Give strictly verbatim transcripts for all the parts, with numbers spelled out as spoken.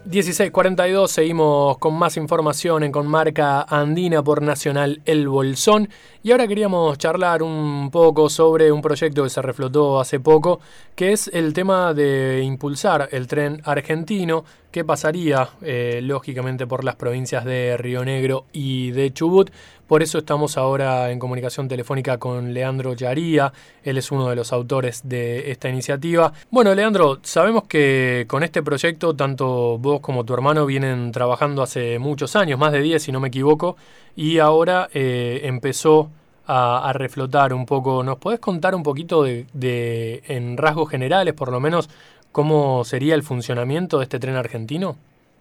dieciséis cuarenta y dos, seguimos con más información en Comarca Andina por Nacional El Bolsón. Y ahora queríamos charlar un poco sobre un proyecto que se reflotó hace poco, que es el tema de impulsar el tren argentino, que pasaría eh, lógicamente por las provincias de Río Negro y de Chubut. Por eso estamos ahora en comunicación telefónica con Leandro Yaría. Él es uno de los autores de esta iniciativa. Bueno, Leandro, sabemos que con este proyecto tanto vos como tu hermano vienen trabajando hace muchos años, más de diez si no me equivoco, y ahora eh, empezó a, a reflotar un poco. ¿Nos podés contar un poquito de, de, en rasgos generales, por lo menos, cómo sería el funcionamiento de este tren argentino?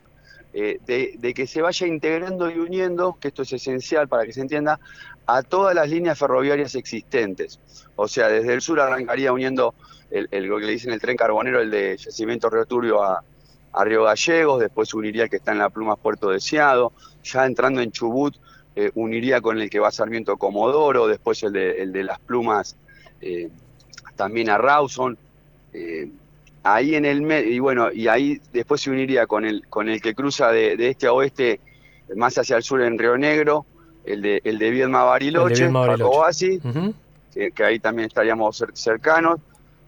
Eh, de, de que se vaya integrando y uniendo, que esto es esencial para que se entienda, a todas las líneas ferroviarias existentes. O sea, desde el sur arrancaría uniendo el, el, lo que le dicen el tren carbonero, el de Yacimiento Río Turbio a, a Río Gallegos, después uniría el que está en La Plumas Puerto Deseado, ya entrando en Chubut eh, uniría con el que va a Sarmiento Comodoro, después el de, el de Las Plumas eh, también a Rawson, eh, ahí en el medio, y bueno, y ahí después se uniría con el con el que cruza de, de este a oeste, más hacia el sur en Río Negro, el de el de Viedma Bariloche, Jacobasi, uh-huh. que, que ahí también estaríamos cercanos,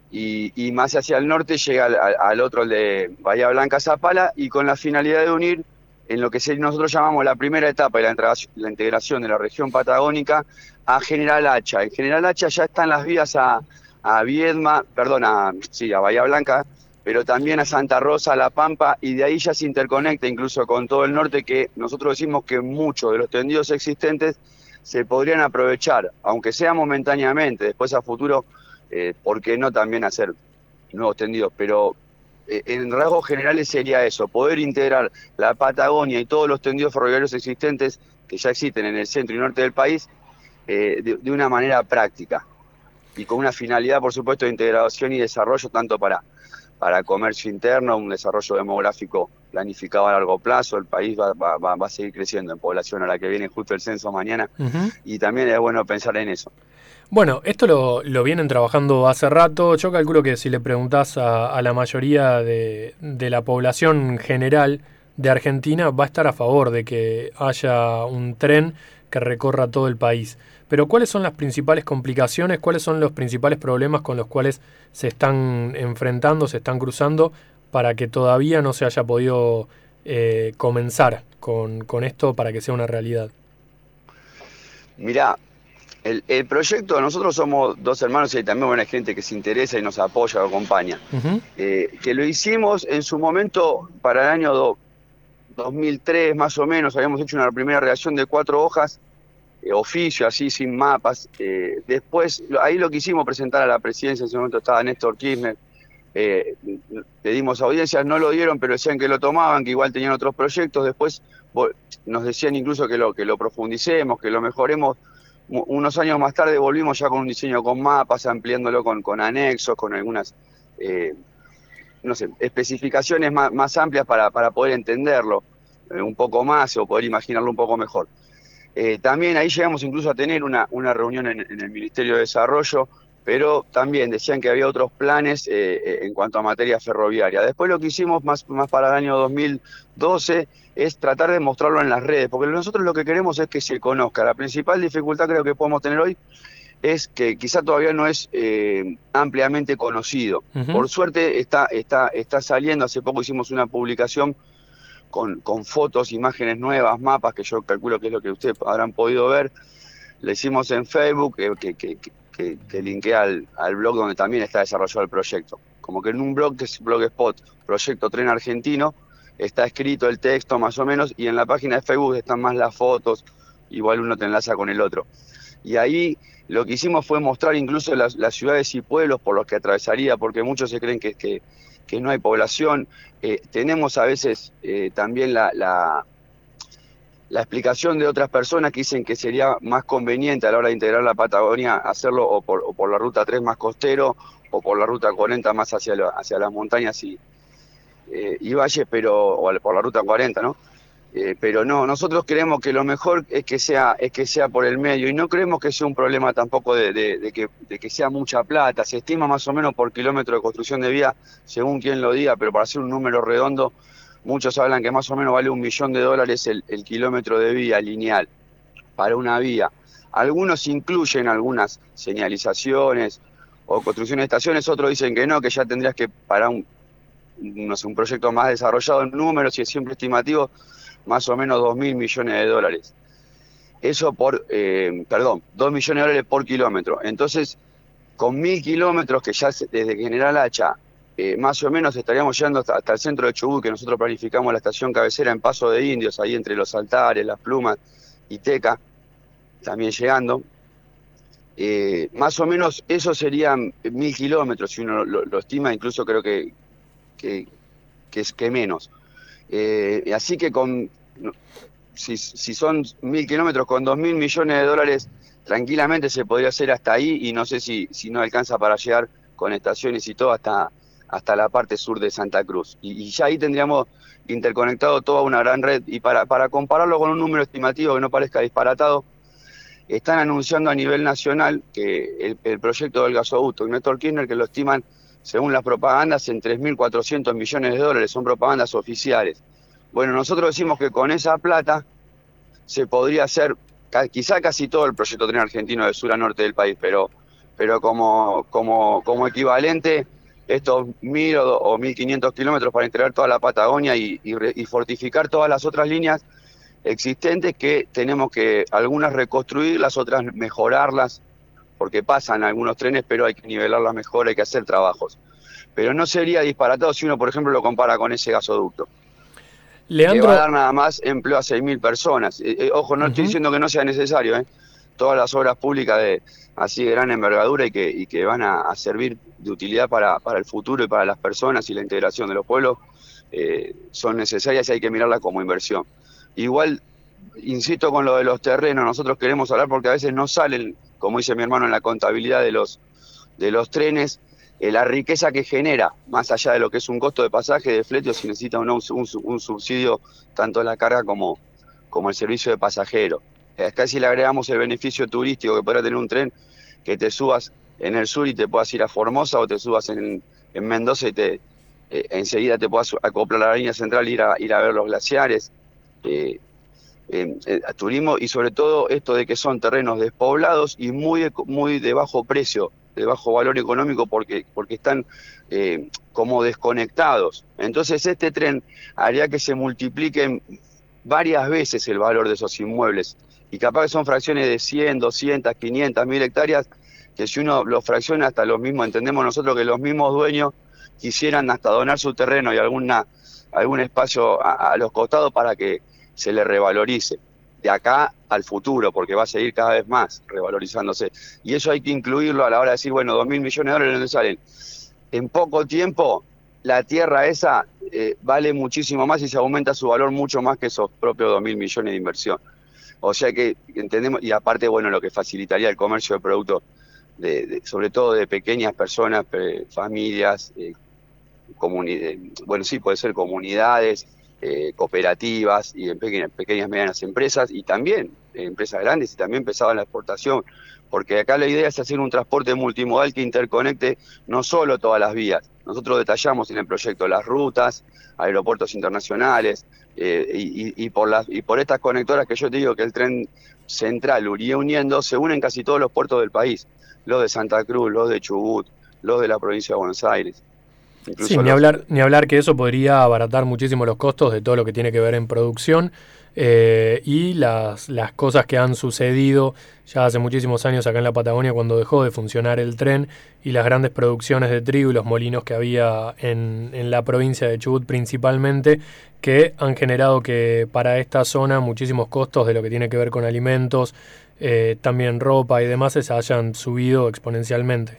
y, y más hacia el norte llega al, al otro, el de Bahía Blanca Zapala, y con la finalidad de unir en lo que nosotros llamamos la primera etapa de la, la integración de la región patagónica a General Hacha. En General Hacha ya están las vías a a Viedma, perdón, a, sí, a Bahía Blanca, pero también a Santa Rosa, a La Pampa, y de ahí ya se interconecta incluso con todo el norte, que nosotros decimos que muchos de los tendidos existentes se podrían aprovechar, aunque sea momentáneamente, después a futuro, eh, ¿por qué no también hacer nuevos tendidos? Pero eh, en rasgos generales sería eso, poder integrar la Patagonia y todos los tendidos ferroviarios existentes que ya existen en el centro y norte del país eh, de, de una manera práctica. Y con una finalidad, por supuesto, de integración y desarrollo, tanto para, para comercio interno, un desarrollo demográfico planificado a largo plazo. El país va, va, va a seguir creciendo en población, a la que viene justo el censo mañana, uh-huh. y también es bueno pensar en eso. Bueno, esto lo, lo vienen trabajando hace rato. Yo calculo que si le preguntás a, a la mayoría de, de la población general de Argentina, va a estar a favor de que haya un tren que recorra todo el país. Pero ¿cuáles son las principales complicaciones? ¿Cuáles son los principales problemas con los cuales se están enfrentando, se están cruzando, para que todavía no se haya podido eh, comenzar con, con esto para que sea una realidad? Mirá, el, el proyecto, nosotros somos dos hermanos y hay también buena gente que se interesa y nos apoya o acompaña. Uh-huh. Eh, que lo hicimos en su momento para el año do, dos mil tres más o menos, habíamos hecho una primera redacción de cuatro hojas, Eh, oficio, así, sin mapas. Eh, después, ahí lo quisimos presentar a la presidencia, en ese momento estaba Néstor Kirchner, eh, le dimos audiencias, no lo dieron, pero decían que lo tomaban, que igual tenían otros proyectos. Después nos decían incluso que lo, que lo profundicemos, que lo mejoremos. Unos años más tarde volvimos ya con un diseño con mapas, ampliándolo con, con anexos, con algunas eh, no sé, especificaciones más, más amplias para, para poder entenderlo eh, un poco más o poder imaginarlo un poco mejor. Eh, también ahí llegamos incluso a tener una, una reunión en, en el Ministerio de Desarrollo, pero también decían que había otros planes eh, en cuanto a materia ferroviaria. Después lo que hicimos más, más para el año dos mil doce es tratar de mostrarlo en las redes, porque nosotros lo que queremos es que se conozca. La principal dificultad creo que podemos tener hoy es que quizá todavía no es eh, ampliamente conocido. Uh-huh. Por suerte está, está, está saliendo, hace poco hicimos una publicación Con, con fotos, imágenes nuevas, mapas, que yo calculo que es lo que ustedes habrán podido ver. Le hicimos en Facebook, que, que, que, que, que linkea al, al blog donde también está desarrollado el proyecto. Como que en un blog que es Blogspot, Proyecto Tren Argentino, está escrito el texto más o menos, y en la página de Facebook están más las fotos, igual uno te enlaza con el otro. Y ahí lo que hicimos fue mostrar incluso las, las ciudades y pueblos por los que atravesaría, porque muchos se creen que... que que no hay población. Eh, tenemos a veces eh, también la, la, la explicación de otras personas que dicen que sería más conveniente a la hora de integrar la Patagonia hacerlo o por, o por la ruta tres más costero o por la ruta cuarenta más hacia, lo, hacia las montañas y, eh, y valles, pero, o por la ruta cuarenta, ¿no? Eh, pero no, nosotros creemos que lo mejor es que sea es que sea por el medio, y no creemos que sea un problema tampoco de, de, de, que, de que sea mucha plata. Se estima más o menos por kilómetro de construcción de vía, según quien lo diga, pero para hacer un número redondo, muchos hablan que más o menos vale un millón de dólares el, el kilómetro de vía lineal para una vía. Algunos incluyen algunas señalizaciones o construcción de estaciones, otros dicen que no, que ya tendrías que, para un, no sé, un proyecto más desarrollado en números, y es siempre estimativo, más o menos dos mil millones de dólares. Eso por, eh, perdón, dos millones de dólares por kilómetro. Entonces, con mil kilómetros, que ya se, desde General Hacha, eh, más o menos estaríamos llegando hasta, hasta el centro de Chubut, que nosotros planificamos la estación cabecera en Paso de Indios, ahí entre Los Altares, Las Plumas y Teca, también llegando. Eh, más o menos eso serían mil kilómetros, si uno lo, lo estima, incluso creo que, que, que es que menos. Eh, así que con si, si son mil kilómetros con dos mil millones de dólares, tranquilamente se podría hacer hasta ahí, y no sé si, si no alcanza para llegar con estaciones y todo hasta, hasta la parte sur de Santa Cruz. Y, y ya ahí tendríamos interconectado toda una gran red. Y para, para compararlo con un número estimativo que no parezca disparatado, están anunciando a nivel nacional que el, el proyecto del gasoducto Néstor Kirchner, que lo estiman, según las propagandas, en tres mil cuatrocientos millones de dólares, son propagandas oficiales. Bueno, nosotros decimos que con esa plata se podría hacer quizá casi todo el proyecto tren argentino de sur a norte del país, pero, pero como, como, como equivalente, estos mil o, o mil quinientos kilómetros para integrar toda la Patagonia y, y, y fortificar todas las otras líneas existentes, que tenemos que algunas reconstruir, las otras mejorarlas, porque pasan algunos trenes, pero hay que nivelarlas mejor, hay que hacer trabajos. Pero no sería disparatado si uno, por ejemplo, lo compara con ese gasoducto. Leandro, que va a dar nada más empleo a seis mil personas. Eh, eh, ojo, no uh-huh. estoy diciendo que no sea necesario, ¿eh? Todas las obras públicas de así de gran envergadura y que, y que van a, a servir de utilidad para, para el futuro y para las personas y la integración de los pueblos, eh, son necesarias y hay que mirarlas como inversión. Igual, insisto con lo de los terrenos, nosotros queremos hablar porque a veces no salen, como dice mi hermano, en la contabilidad de los, de los trenes, Eh, la riqueza que genera, más allá de lo que es un costo de pasaje, de flete, o si necesita un, un, un subsidio tanto en la carga como, como el servicio de pasajero. Eh, acá si le agregamos el beneficio turístico que podrá tener un tren, que te subas en el sur y te puedas ir a Formosa, o te subas en, en Mendoza y te eh, enseguida te puedas acoplar a la línea central e ir a, ir a ver los glaciares. Eh, eh, eh, turismo, y sobre todo esto de que son terrenos despoblados y muy de, muy de bajo precio, de bajo valor económico, porque, porque están eh, como desconectados. Entonces este tren haría que se multipliquen varias veces el valor de esos inmuebles, y capaz que son fracciones de cien, doscientas, quinientas, mil hectáreas, que si uno los fracciona hasta los mismos, entendemos nosotros que los mismos dueños quisieran hasta donar su terreno y alguna, algún espacio a, a los costados para que se le revalorice de acá al futuro, porque va a seguir cada vez más revalorizándose. Y eso hay que incluirlo a la hora de decir, bueno, dos mil millones de dólares, ¿dónde salen? En poco tiempo, la tierra esa eh, vale muchísimo más y se aumenta su valor mucho más que esos propios dos mil millones de inversión. O sea que entendemos, y aparte, bueno, lo que facilitaría el comercio de productos, de, de, sobre todo de pequeñas personas, eh, familias, eh, comuni- bueno, sí, puede ser comunidades, Eh, cooperativas y en pequeñas, pequeñas medianas empresas, y también eh, empresas grandes, y también pensaban en la exportación, porque acá la idea es hacer un transporte multimodal que interconecte no solo todas las vías. Nosotros detallamos en el proyecto las rutas, aeropuertos internacionales, eh, y, y, por las, y por estas conectoras que yo te digo que el tren central iría uniendo, se unen casi todos los puertos del país, los de Santa Cruz, los de Chubut, los de la provincia de Buenos Aires. Sí, ni hablar, ni hablar que eso podría abaratar muchísimo los costos de todo lo que tiene que ver en producción, eh, y las, las cosas que han sucedido ya hace muchísimos años acá en la Patagonia, cuando dejó de funcionar el tren, y las grandes producciones de trigo y los molinos que había en, en la provincia de Chubut principalmente, que han generado que para esta zona muchísimos costos de lo que tiene que ver con alimentos, eh, también ropa y demás, se hayan subido exponencialmente.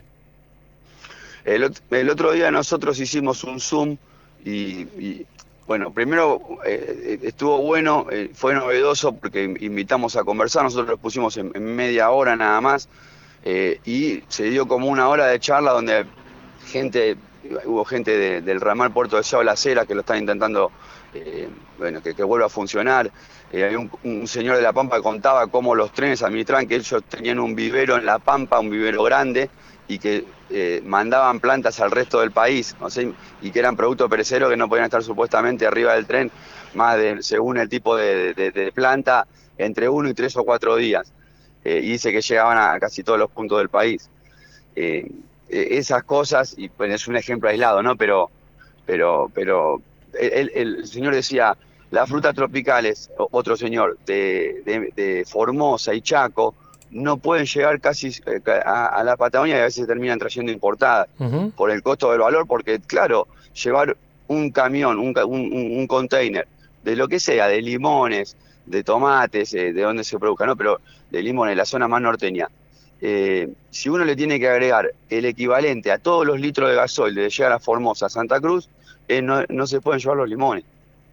El, el otro día nosotros hicimos un Zoom y, y bueno, primero eh, estuvo bueno, eh, fue novedoso porque invitamos a conversar, nosotros lo pusimos en, en media hora nada más, eh, y se dio como una hora de charla donde gente, hubo gente de, del ramal Puerto Deseado Las Heras que lo están intentando, eh, bueno, que, que vuelva a funcionar. Eh, hay un, un señor de La Pampa que contaba cómo los trenes administraban, que ellos tenían un vivero en La Pampa, un vivero grande, y que eh, mandaban plantas al resto del país, o sea, y que eran productos perecederos que no podían estar supuestamente arriba del tren, más de, según el tipo de, de, de planta, entre uno y tres o cuatro días. Eh, y dice que llegaban a casi todos los puntos del país. Eh, eh, esas cosas, y bueno, es un ejemplo aislado, ¿no? Pero, pero, pero el, el señor decía, las frutas tropicales, otro señor, de, de, de Formosa y Chaco, no pueden llegar casi a, a la Patagonia y a veces terminan trayendo importadas uh-huh. por el costo del valor, porque claro, llevar un camión, un, un, un container de lo que sea, de limones, de tomates, eh, de donde se produzca, ¿no? Pero de limones, la zona más norteña. Eh, si uno le tiene que agregar el equivalente a todos los litros de gasoil de llegar a Formosa, a Santa Cruz, eh, no, no se pueden llevar los limones.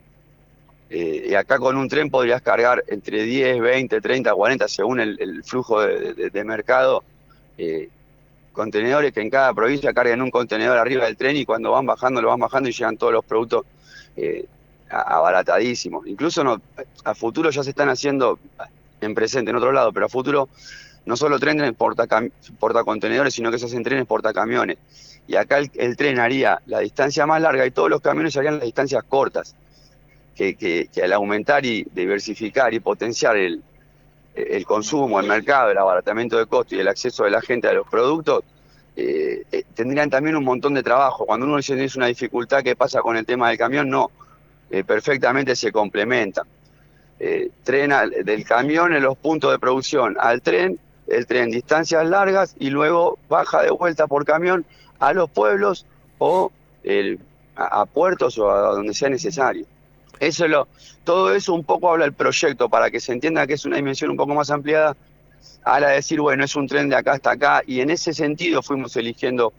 Eh, y acá con un tren podrías cargar entre diez, veinte, treinta, cuarenta, según el, el flujo de, de, de mercado, eh, contenedores que en cada provincia cargan un contenedor arriba del tren y cuando van bajando, lo van bajando y llegan todos los productos eh, abaratadísimos. Incluso no, a futuro ya se están haciendo, en presente, en otro lado, pero a futuro no solo trenes portacontenedores, sino que se hacen trenes portacamiones. Y acá el, el tren haría la distancia más larga y todos los camiones harían las distancias cortas. Que, que, que al aumentar y diversificar y potenciar el, el consumo, el mercado, el abaratamiento de costos y el acceso de la gente a los productos, eh, eh, tendrían también un montón de trabajo. Cuando uno dice que es una dificultad que pasa con el tema del camión, no, eh, perfectamente se complementan. Eh, tren al, del camión en los puntos de producción al tren, el tren distancias largas y luego baja de vuelta por camión a los pueblos o el, a, a puertos o a donde sea necesario. Eso lo, todo eso un poco habla el proyecto para que se entienda que es una dimensión un poco más ampliada a la de decir, bueno, es un tren de acá hasta acá, y en ese sentido fuimos eligiendo,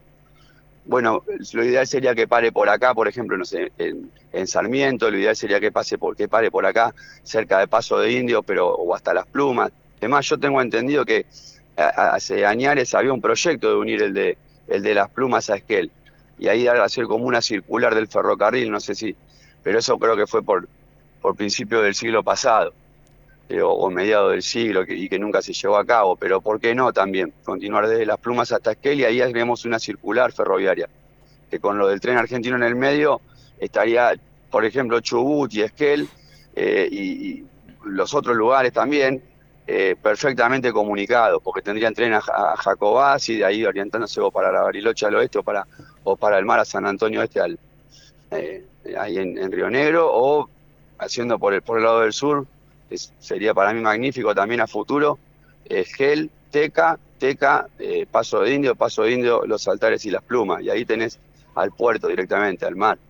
bueno, lo ideal sería que pare por acá, por ejemplo, no sé, en, en Sarmiento, lo ideal sería que pase por, que pare por acá, cerca de Paso de Indio, pero o hasta Las Plumas. Además, yo tengo entendido que hace años había un proyecto de unir el de, el de Las Plumas a Esquel, y ahí hacer como una circular del ferrocarril, no sé si... pero eso creo que fue por, por principio del siglo pasado, eh, o, o mediados del siglo, que, y que nunca se llevó a cabo, pero ¿por qué no también? Continuar desde Las Plumas hasta Esquel y ahí agregamos una circular ferroviaria, que con lo del tren argentino en el medio estaría, por ejemplo, Chubut y Esquel, eh, y, y los otros lugares también, eh, perfectamente comunicados, porque tendrían tren a, a Jacobás y de ahí orientándose o para la Bariloche al oeste o para, o para el mar a San Antonio Este al... Eh, ahí en, en Río Negro, o haciendo por el, por el lado del sur, es, sería para mí magnífico también a futuro, Esquel, Teca, Teca, eh, Paso de Indio, Paso de Indio, Los Altares y Las Plumas, y ahí tenés al puerto directamente, al mar.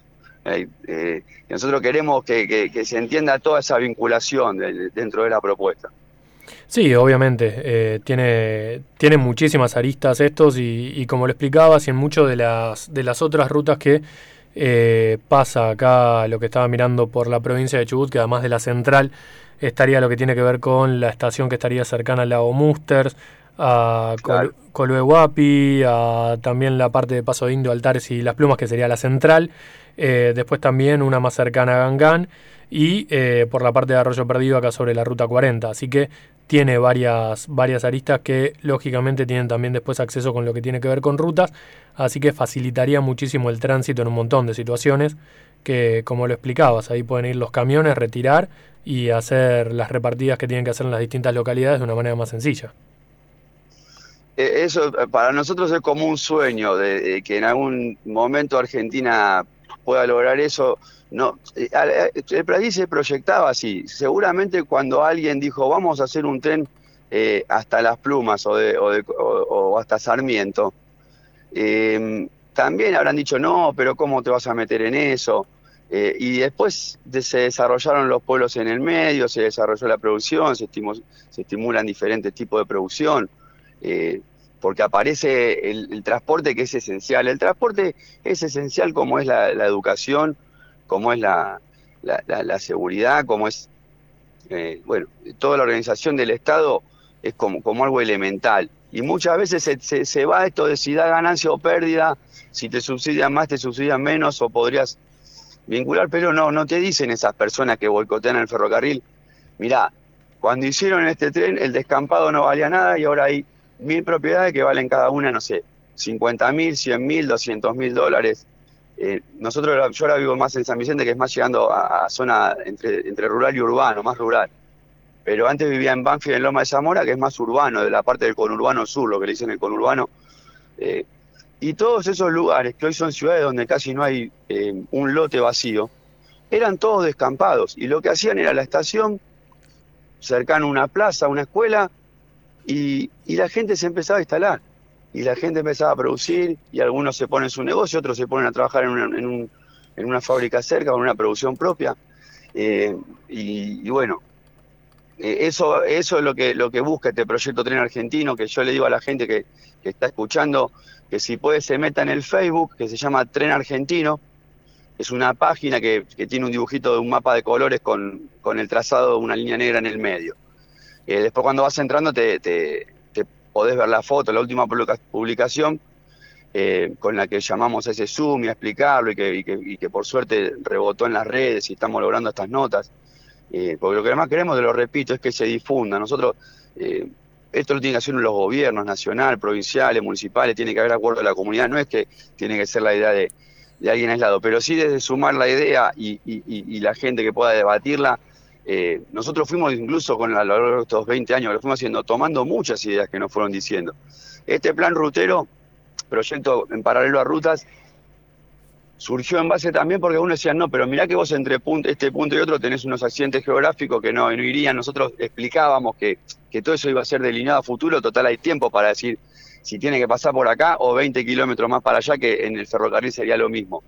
Eh, eh, nosotros queremos que, que, que se entienda toda esa vinculación de, de, dentro de la propuesta. Sí, obviamente, eh, tiene, tiene muchísimas aristas estos y, y como lo explicabas, y en muchas de las, de las otras rutas que Eh, pasa acá, lo que estaba mirando por la provincia de Chubut, que además de la central estaría lo que tiene que ver con la estación que estaría cercana al lago Musters, a claro. Col- Coluehuapi, a también la parte de Paso de Indio, Altares y Las Plumas, que sería la central, eh, después también una más cercana a Gangán y eh, por la parte de Arroyo Perdido acá sobre la ruta cuarenta, así que tiene varias, varias aristas que lógicamente tienen también después acceso con lo que tiene que ver con rutas, así que facilitaría muchísimo el tránsito en un montón de situaciones que, como lo explicabas, ahí pueden ir los camiones, retirar y hacer las repartidas que tienen que hacer en las distintas localidades de una manera más sencilla. Eso para nosotros es como un sueño de, de que en algún momento Argentina pueda lograr eso. No, el país se proyectaba así. Seguramente cuando alguien dijo vamos a hacer un tren eh, hasta Las Plumas o, de, o, de, o, o hasta Sarmiento, eh, también habrán dicho no, pero ¿cómo te vas a meter en eso? Eh, y después de, se desarrollaron los pueblos en el medio, se desarrolló la producción, se, estimu, se estimulan diferentes tipos de producción. Eh, porque aparece el, el transporte, que es esencial. El transporte es esencial como es la, la educación, como es la, la, la, la seguridad, como es, eh, bueno, toda la organización del Estado es como, como algo elemental. Y muchas veces se, se, se va esto de si da ganancia o pérdida, si te subsidian más, te subsidian menos, o podrías vincular, pero no, no te dicen esas personas que boicotean el ferrocarril, mirá, cuando hicieron este tren el descampado no valía nada y ahora hay mil propiedades que valen cada una, no sé, cincuenta mil, cien mil, doscientos mil dólares. Eh, nosotros, yo ahora vivo más en San Vicente, que es más llegando a, a zona entre, entre rural y urbano, más rural. Pero antes vivía en Banfield, en Loma de Zamora, que es más urbano, de la parte del conurbano sur, lo que le dicen el conurbano. Eh, y todos esos lugares, que hoy son ciudades donde casi no hay eh, un lote vacío, eran todos descampados. Y lo que hacían era la estación, cercano a una plaza, una escuela, y, y la gente se empezaba a instalar. Y la gente empezaba a producir, y algunos se ponen su negocio, otros se ponen a trabajar en una, en un, en una fábrica cerca, con una producción propia. Eh, y, y bueno, eh, eso, eso es lo que, lo que busca este proyecto Tren Argentino, que yo le digo a la gente que, que está escuchando, que si puede se meta en el Facebook, que se llama Tren Argentino. Es una página que, que tiene un dibujito de un mapa de colores con, con el trazado de una línea negra en el medio. Eh, después cuando vas entrando te... te podés ver la foto, la última publicación, eh, con la que llamamos a ese Zoom y a explicarlo, y que, y, que, y que por suerte rebotó en las redes y estamos logrando estas notas. Eh, porque lo que más queremos, te lo repito, es que se difunda. Nosotros, eh, esto lo tienen que hacer los gobiernos, nacional, provinciales, municipales, tiene que haber acuerdo de la comunidad, no es que tiene que ser la idea de, de alguien aislado, pero sí desde sumar la idea y, y, y la gente que pueda debatirla. Eh, nosotros fuimos incluso con la, a lo largo de estos veinte años, lo fuimos haciendo, tomando muchas ideas que nos fueron diciendo. Este plan rutero, proyecto en paralelo a rutas, surgió en base también porque uno decía, no, pero mirá que vos entre punto, este punto y otro tenés unos accidentes geográficos que no, no irían. Nosotros explicábamos que, que todo eso iba a ser delineado a futuro, total hay tiempo para decir si tiene que pasar por acá o veinte kilómetros más para allá, que en el ferrocarril sería lo mismo.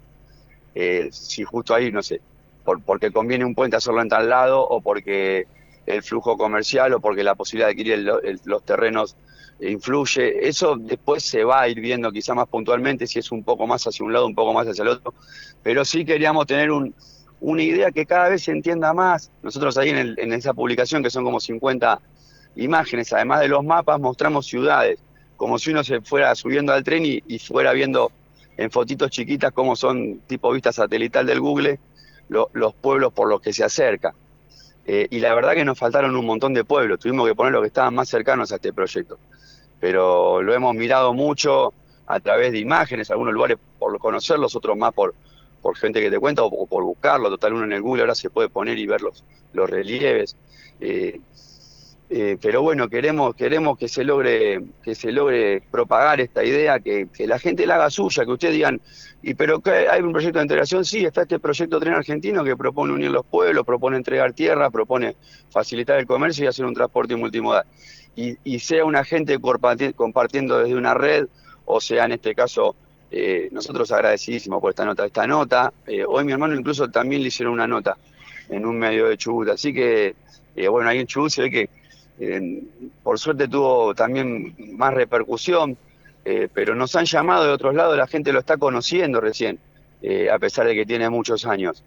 Eh, si justo ahí, no sé, Por, porque conviene un puente hacerlo en tal lado, o porque el flujo comercial, o porque la posibilidad de adquirir el, el, los terrenos influye. Eso después se va a ir viendo quizá más puntualmente, si es un poco más hacia un lado, un poco más hacia el otro, pero sí queríamos tener un, una idea que cada vez se entienda más. Nosotros ahí en, el, en esa publicación, que son como cincuenta imágenes, además de los mapas, mostramos ciudades, como si uno se fuera subiendo al tren y, y fuera viendo en fotitos chiquitas cómo son tipo vista satelital del Google, los pueblos por los que se acerca. Eh, y la verdad que nos faltaron un montón de pueblos, tuvimos que poner los que estaban más cercanos a este proyecto. Pero lo hemos mirado mucho a través de imágenes, algunos lugares por conocerlos, otros más por, por gente que te cuenta, o, o por buscarlo. Total, uno en el Google ahora se puede poner y ver los, los relieves. Eh, Eh, pero bueno, queremos queremos que se logre que se logre propagar esta idea, que, que la gente la haga suya, que ustedes digan, y pero que hay un proyecto de integración. Sí, está este proyecto Tren Argentino que propone unir los pueblos, propone entregar tierra, propone facilitar el comercio y hacer un transporte multimodal. Y, y sea una gente compartiendo desde una red, o sea, en este caso, eh, nosotros agradecidísimos por esta nota. Esta nota, eh, hoy mi hermano incluso también le hicieron una nota en un medio de Chubut, así que, eh, bueno, ahí en Chubut se ve que Eh, por suerte tuvo también más repercusión, eh, pero nos han llamado de otros lados, la gente lo está conociendo recién, eh, a pesar de que tiene muchos años.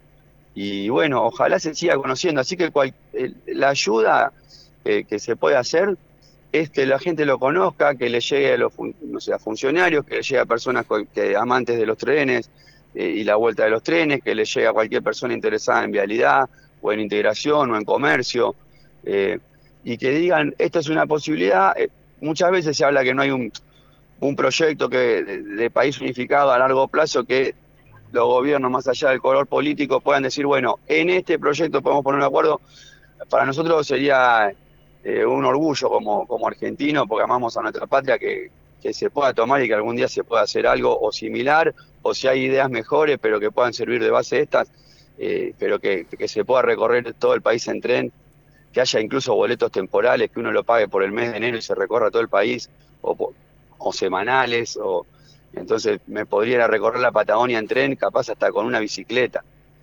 Y bueno, ojalá se siga conociendo, así que cual, eh, la ayuda eh, que se puede hacer es que la gente lo conozca, que le llegue a los no sé, a funcionarios, que le llegue a personas que, amantes de los trenes eh, y la vuelta de los trenes, que le llegue a cualquier persona interesada en vialidad, o en integración, o en comercio, eh, y que digan, esta es una posibilidad. Eh, muchas veces se habla que no hay un, un proyecto que de, de país unificado a largo plazo, que los gobiernos, más allá del color político, puedan decir, bueno, en este proyecto podemos poner un acuerdo. Para nosotros sería eh, un orgullo como, como argentinos, porque amamos a nuestra patria, que, que se pueda tomar y que algún día se pueda hacer algo o similar, o si hay ideas mejores, pero que puedan servir de base estas, eh, pero que, que se pueda recorrer todo el país en tren, que haya incluso boletos temporales, que uno lo pague por el mes de enero y se recorra todo el país, o, o semanales, o entonces me podría ir a recorrer la Patagonia en tren, capaz hasta con una bicicleta.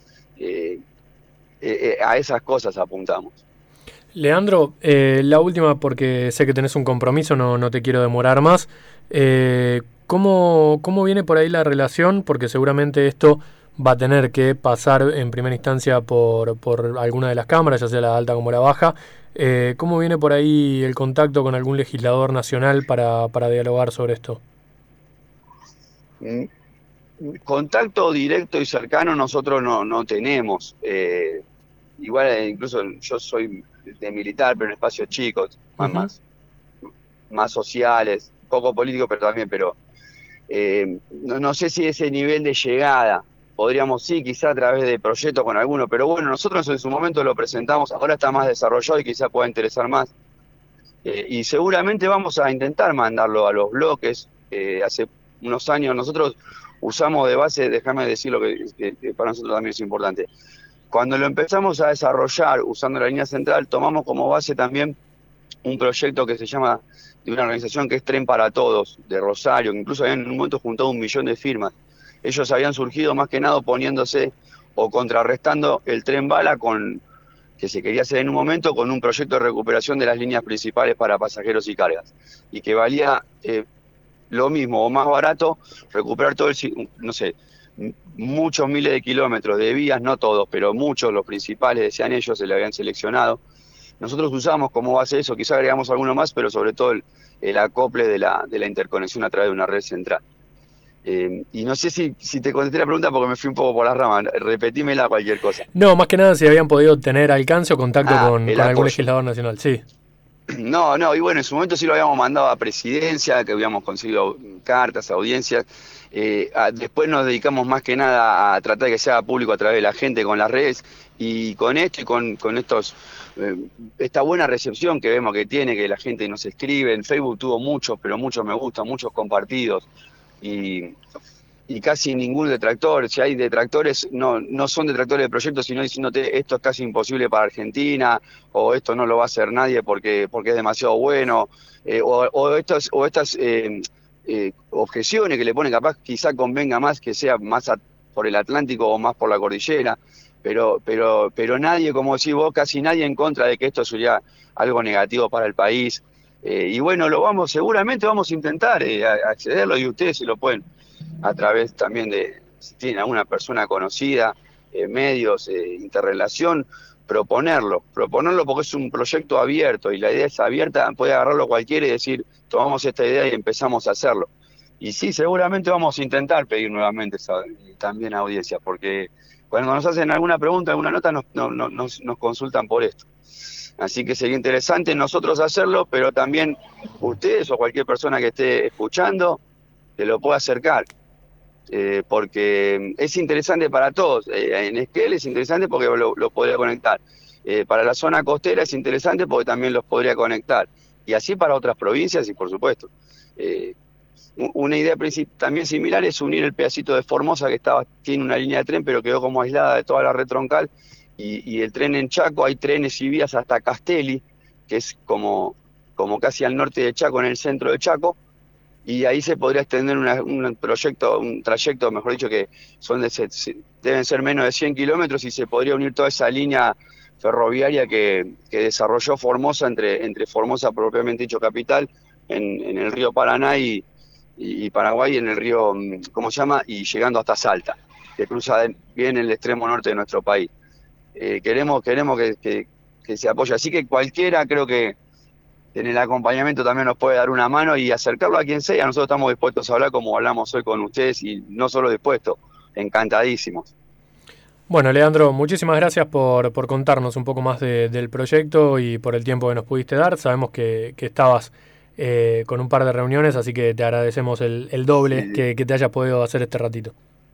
Eh, eh, a esas cosas apuntamos. Leandro, eh, la última, porque sé que tenés un compromiso, no, no te quiero demorar más. Eh, ¿cómo, ¿Cómo viene por ahí la relación? Porque seguramente esto va a tener que pasar en primera instancia por, por alguna de las cámaras, ya sea la alta como la baja. Eh, ¿Cómo viene por ahí el contacto con algún legislador nacional para, para dialogar sobre esto? Contacto directo y cercano nosotros no, no tenemos. Eh, igual incluso yo soy de militar, pero en espacios chicos, más, uh-huh. más más sociales, poco políticos, pero también, pero eh, no, no sé si ese nivel de llegada, podríamos sí, quizá a través de proyectos con alguno, pero bueno, nosotros en su momento lo presentamos, ahora está más desarrollado y quizá pueda interesar más. Eh, y seguramente vamos a intentar mandarlo a los bloques. Eh, hace unos años nosotros usamos de base, déjame decir lo que, que, que para nosotros también es importante. Cuando lo empezamos a desarrollar usando la línea central, tomamos como base también un proyecto que se llama, de una organización que es Tren para Todos, de Rosario, que incluso habían en un momento juntado un millón de firmas. Ellos habían surgido más que nada oponiéndose o contrarrestando el tren bala con que se quería hacer en un momento con un proyecto de recuperación de las líneas principales para pasajeros y cargas, y que valía eh, lo mismo o más barato recuperar todo el, no sé, muchos miles de kilómetros de vías, no todos, pero muchos, los principales, decían ellos, se le habían seleccionado. Nosotros usamos como base eso, quizá agregamos alguno más, pero sobre todo el, el acople de la, de la interconexión a través de una red central. Eh, y no sé si, si te contesté la pregunta porque me fui un poco por las ramas, repetímela cualquier cosa. No, más que nada si habían podido tener alcance o contacto ah, con, con algún legislador nacional, sí. No, no, y bueno, en su momento sí lo habíamos mandado a presidencia, que habíamos conseguido cartas, audiencias. Eh, a, después nos dedicamos más que nada a tratar de que sea público a través de la gente, con las redes, y con esto y con, con estos eh, esta buena recepción que vemos que tiene, que la gente nos escribe. En Facebook tuvo muchos, pero muchos me gustan, muchos compartidos. Y, y casi ningún detractor. Si hay detractores, no, no son detractores del proyecto, sino diciéndote esto es casi imposible para Argentina, o esto no lo va a hacer nadie porque, porque es demasiado bueno, eh, o, o, estos, o estas eh, eh, objeciones que le ponen, capaz quizá convenga más que sea más a, por el Atlántico o más por la cordillera, pero, pero, pero nadie, como decís vos, casi nadie en contra de que esto sería algo negativo para el país. Eh, y bueno, lo vamos, seguramente vamos a intentar eh, accederlo, y ustedes se lo pueden, a través también de, si tienen alguna persona conocida, eh, medios, eh, interrelación, proponerlo, proponerlo porque es un proyecto abierto y la idea es abierta, puede agarrarlo cualquiera y decir, tomamos esta idea y empezamos a hacerlo. Y sí, seguramente vamos a intentar pedir nuevamente esa, también audiencia, porque cuando nos hacen alguna pregunta, alguna nota, nos, no, no, nos, nos consultan por esto. Así que sería interesante nosotros hacerlo, pero también ustedes o cualquier persona que esté escuchando que lo pueda acercar, eh, porque es interesante para todos. Eh, en Esquel es interesante porque lo, lo podría conectar. Eh, para la zona costera es interesante porque también los podría conectar. Y así para otras provincias y por supuesto. Eh, una idea también similar es unir el pedacito de Formosa que estaba, tiene una línea de tren pero quedó como aislada de toda la red troncal. Y, y el tren en Chaco, hay trenes y vías hasta Castelli, que es como, como casi al norte de Chaco, en el centro de Chaco, y ahí se podría extender una, un proyecto, un trayecto, mejor dicho, que son de, deben ser menos de cien kilómetros, y se podría unir toda esa línea ferroviaria que, que desarrolló Formosa, entre, entre Formosa propiamente dicho capital, en, en el río Paraná y, y Paraguay, en el río, ¿cómo se llama? Y llegando hasta Salta, que cruza bien el extremo norte de nuestro país. Eh, queremos queremos que, que, que se apoye, así que cualquiera, creo que en el acompañamiento también nos puede dar una mano y acercarlo a quien sea. Nosotros estamos dispuestos a hablar como hablamos hoy con ustedes, y no solo dispuestos, encantadísimos. Bueno, Leandro, muchísimas gracias por, por contarnos un poco más de, del proyecto y por el tiempo que nos pudiste dar. Sabemos que, que estabas eh, con un par de reuniones, así que te agradecemos el, el doble sí. que, que te hayas podido hacer este ratito.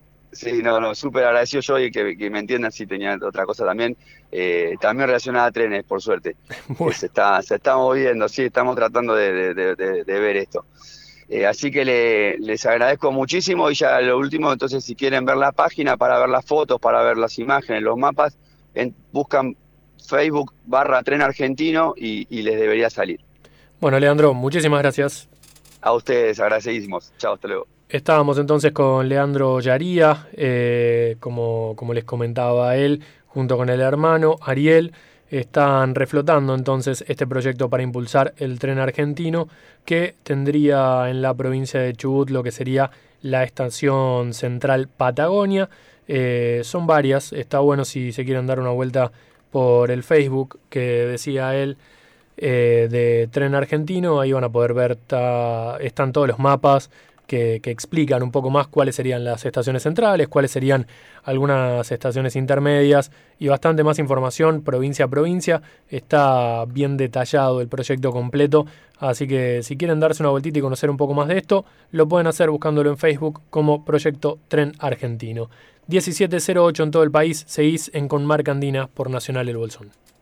Sí, no, no, súper agradecido yo, y que, que me entiendan si tenía otra cosa también, eh, también relacionada a trenes, por suerte. Bueno. Se está, se está moviendo, sí, estamos tratando de, de, de, de ver esto. Eh, así que le, les agradezco muchísimo, y ya lo último, entonces si quieren ver la página para ver las fotos, para ver las imágenes, los mapas, en, buscan Facebook barra Tren Argentino y, y les debería salir. Bueno, Leandro, muchísimas gracias. A ustedes, agradecidísimos. Chao, hasta luego. Estábamos entonces con Leandro Yaría, eh, como, como les comentaba él, junto con el hermano Ariel, están reflotando entonces este proyecto para impulsar el tren argentino, que tendría en la provincia de Chubut lo que sería la estación central Patagonia. Eh, son varias, está bueno si se quieren dar una vuelta por el Facebook que decía él, eh, de Tren Argentino, ahí van a poder ver, ta, están todos los mapas que, que explican un poco más cuáles serían las estaciones centrales, cuáles serían algunas estaciones intermedias y bastante más información provincia a provincia. Está bien detallado el proyecto completo, así que si quieren darse una vueltita y conocer un poco más de esto, lo pueden hacer buscándolo en Facebook como Proyecto Tren Argentino. diecisiete cero ocho en todo el país, seguís en Con Marca Andina por Nacional El Bolsón.